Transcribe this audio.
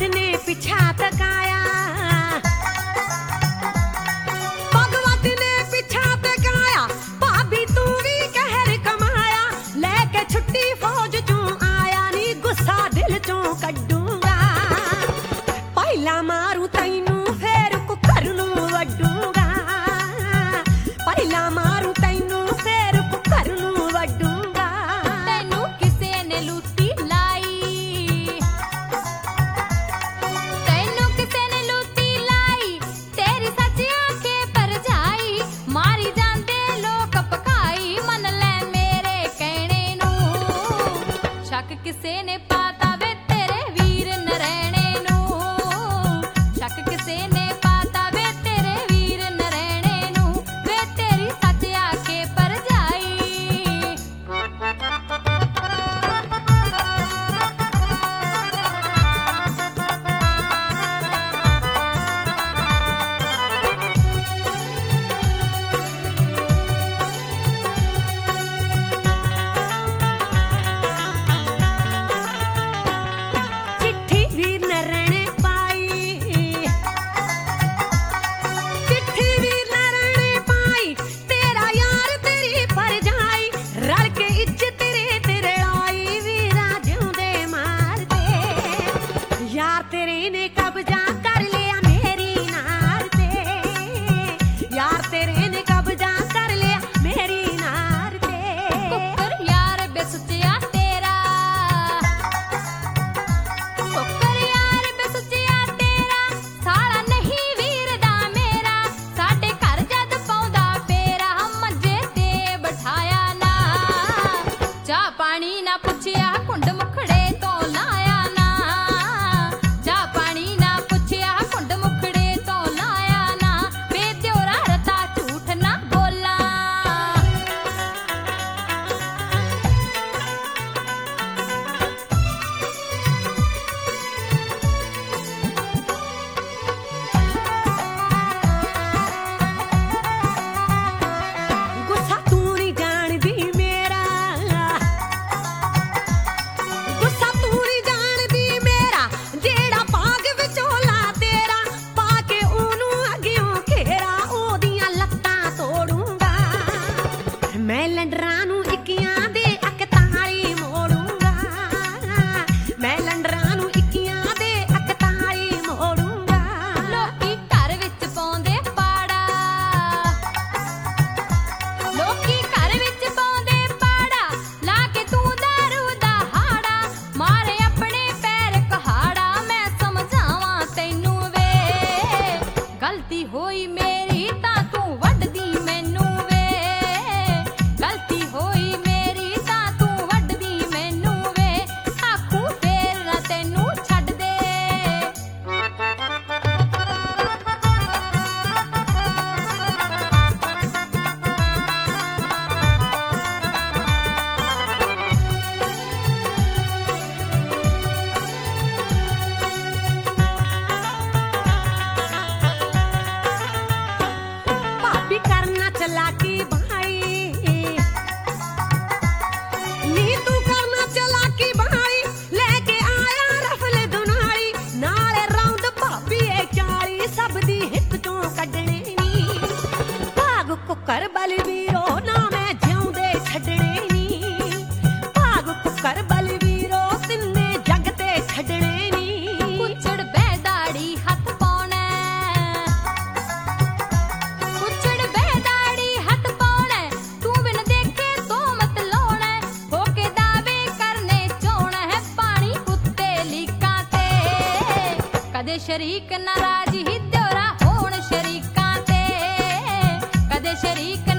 भगवत ने पिछा तकाया, भगवत ने पिछा तकाया, भाभी तू भी कहर कमाया, लेके छुट्टी फौज चों आया नी गुस्सा दिल चों कड्डूंगा, पहला मारू तैनू फेर कुकर नू वड्डूंगा, पहला मारू तैनू फेर कुकर नू वड्डूंगा। तैनू किसे ने लूटी लाई, तैनू किसे ने लूटी लाई, तेरी सच आंखें पर जाई, मारी जांदे लोक पकाई, मन ले मेरे कहने नू, शक किसे ने पाता वे तेरे वीर नरैणे नू, शक किसे ने पाता वे तेरे वीर नरैणे नू, वे तेरी सच आंखें पर जाई। चिट्ठी वीर नरैणे पाई, चिट्ठी वीर नरैणे पाई, तेरा यार तेरी भरजाई, रल के इज्जत तेरे तेरे आई, वीरा जिउंदे मारदे, यार तेरे ने कब्जा कर लिया मेरी नार ते, यार तेरे ने कब्जा कर लिया मेरी नार ते। कुकर यार बेसुचिया तेरा, कुकर यार बेसुचिया तेरा, साला नहीं वीर दा मेरा, साडे घर जद पौंदा फेरा, मंजे ते बिठाया ना, चाह पानी ना पुछिया कुंड मुखड़े तो लाया ना, चाह पानी ना पुछिया कुंड मुखड़े तो लाया ना, वे त्योरा रता झूठ ना बोला। गुस्सा तू नहीं जानदी मेरा, गुस्सा तू नहीं जानदी मेरा, जेड़ा बाग विचोला तेरा, पाके ओनू अगियों घेरा, ओदियां लत्तां तोड़ूंगा, मैं लंडरां नू इक्कियां दे अक ताली मोड़ूंगा, मैं लंडरां नू इक्कियां दे अक ताली मोड़ूंगा। ਲੋਕੀ ਘਰ ਵਿੱਚ ਪਾਉਂਦੇ ਪਾੜਾ, ਲੋਕੀ ਘਰ ਵਿੱਚ ਪਾਉਂਦੇ ਪਾੜਾ, ਲਾ ਕੇ ਤੂੰ ਦਾਰੂ ਦਾ ਹਾੜਾ, ਮਾਰੇ ਆਪਣੇ ਪੈਰ ਕਹਾੜਾ, ਮੈਂ ਸਮਝਾਵਾਂ ਤੈਨੂੰ ਵੇ, ਗਲਤੀ ਹੋਈ ਮੇਰੀ ਤਾਂ ਤੂੰ ਵੱਢਦੀ ਮੈਨੂੰ ਵੇ, ਗਲਤੀ ਹੋਈ ਮੇਰੀ ਤਾਂ ਤੂੰ ਵੱਢਦੀ ਮੈਨੂੰ ਵੇ, ਆਖੂ ਫੇਰ ਨਾ ਤੈਨੂੰ ਛੱਡ ਦੇ। भाभी करना चलाकी भाई, नी तू करना चलाकी भाई, लेके आया रफल दुनाली, नाले राउंड भाभी ए 40, सब दी हिक चों कड्डणे नी, भाग कुकर बलवीरो ना मैं जिउंदे छड्डणे नी, भाग कुकर बलवीरो तिन्ने जग ते छड्डणे नी। ਕੁੱਛੜ ਬਹਿਦਾੜੀ ਹੱਥ ਪਾਉਣਾ, ਕੁੱਛੜ ਬਹਿਦਾੜੀ ਹੱਥ ਪਾਉਣਾ, ਤੂੰ ਬਿਨ ਦੇਖੇ ਤੋਮਤ ਲਾਉਣਾ, ਹੋ ਕੇ ਦਾਵੇ ਕਰਨੇ ਚਾਹੁਣਾ ਹੈ, ਪਾਣੀ ਉੱਤੇ ਲੀਕਾਂ ਤੇ, ਕਦੇ ਸ਼ਰੀਕ ਨਾਰਾਜ਼ ਹੀ ਦਿਉਰਾ ਹੋਣ ਸ਼ਰੀਕਾਂ ਤੇ, ਕਦੇ ਸ਼ਰੀਕ